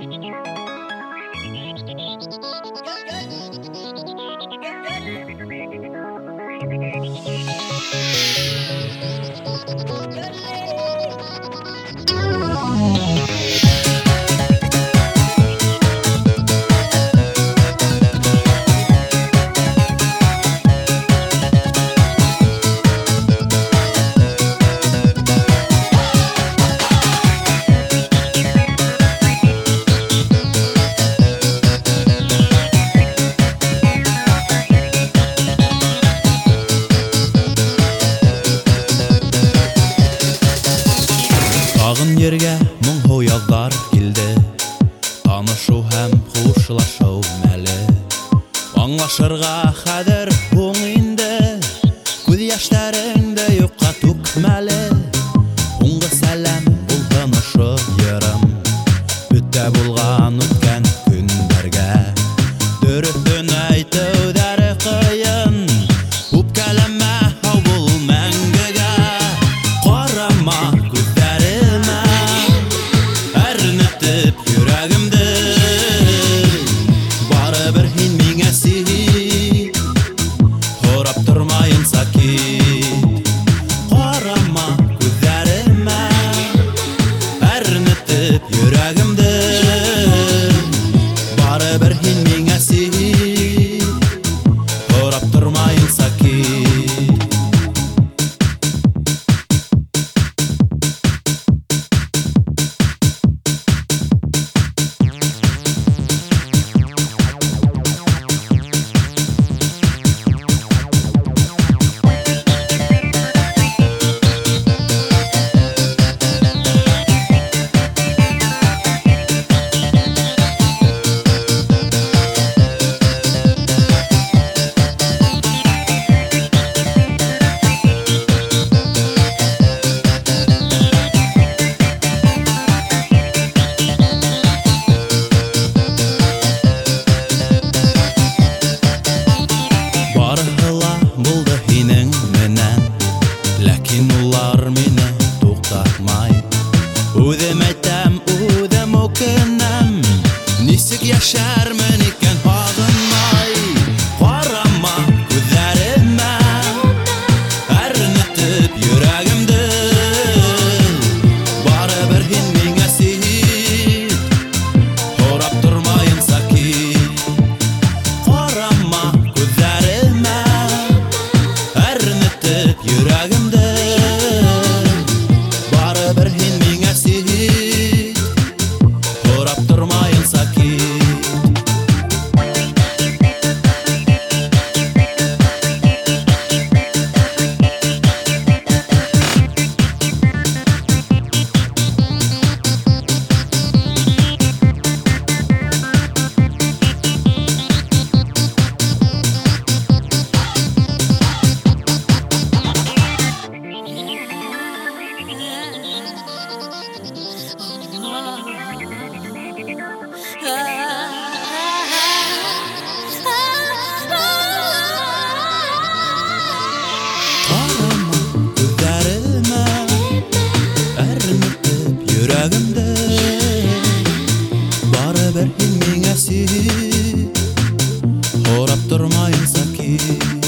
Тагын yerге моңгу яздар килде, танышу һәм хушлашу мәле. Аңлашырга хәзер уң инде, күз яшьләреңдә юкка түкмәле. Уңгы сәлам бул танышы ярым, үтә булган үткән көннәргә. Дөресен әйтүдәре кыен, үпкәләмә һау бул мәңгегә. Карама күзләремә, әрнетеп йөрәгемде. Барыбер һин миңа син, һорап тормайын сакит. Карама күзләремә, әрнетеп йөрәгемде. Барыбер һин миңа син, һорап тормайын сакит. Булды һинең менән, ләкин улар мине туктатмай. Үҙем әйтәм, үҙем үкенәм, нисек яшәрмен икән һағынмай. Карама күҙләремә, әрнетеп йөрәгемде. Барыбер һин миңа син, һорап тормайын сакит. Карама күҙләремә, әрнетеп йөрәгемде. Барыбер һин миңа син, һорап тормайын сакит. Карама күзләремә, әрнетеп йөрәгемде. Барыбер һин миңа син, һорап тормайын сакит.